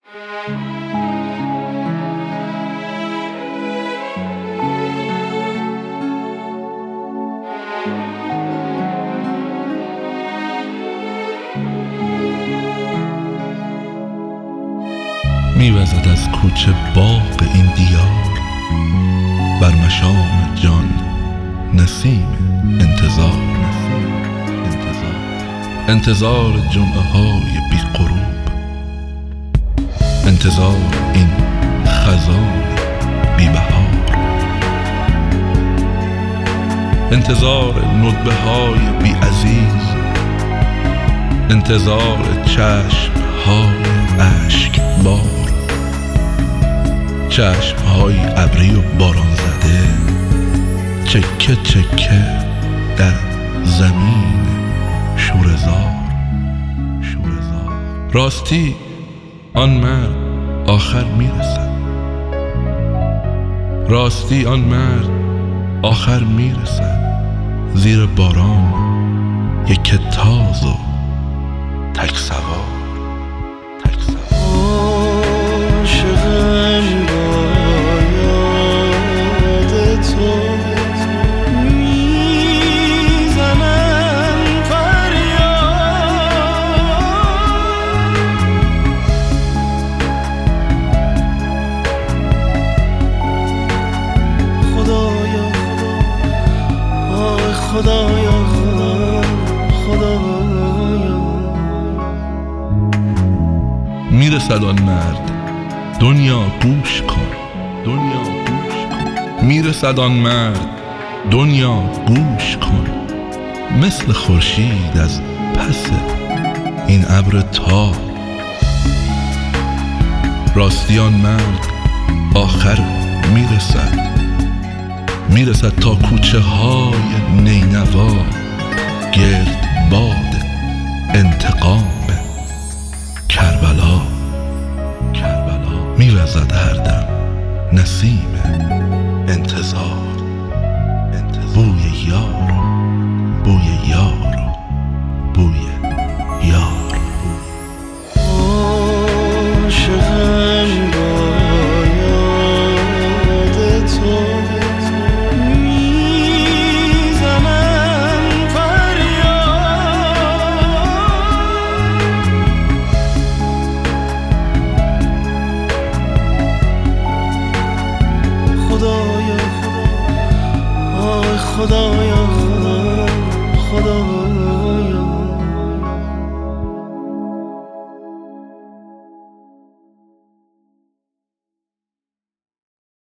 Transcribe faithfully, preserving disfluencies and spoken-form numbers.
میوزد از کوچه باغ این دیار، بر مشام جان نسیم انتظار. انتظار جمعه های بی غروب، انتظار این خزان بی بهار، انتظار ندبه های بی عزیز، انتظار چشم های اشک بار، چشم های ابری و باران زده، چکه چکه در زمین شوره‌زار. راستی آن مرد آخر میرسد، راستی آن مرد آخر میرسد، زیر باران یک تاز و تک سوار. تک سوار عاشقم با یاد تو خدایا خدایا. میرسد آن مرد، دنیا گوش کن، دنیا گوش کن. میرسد آن مرد، دنیا گوش کن، مثل خورشید از پس این ابر تار. راستی آن مرد آخر میرسد، میرسد تا کوچه های نینوا گرد باد انتقام کربلا. کربلا میوزد هر دم نسیم انتظار، بوی یار.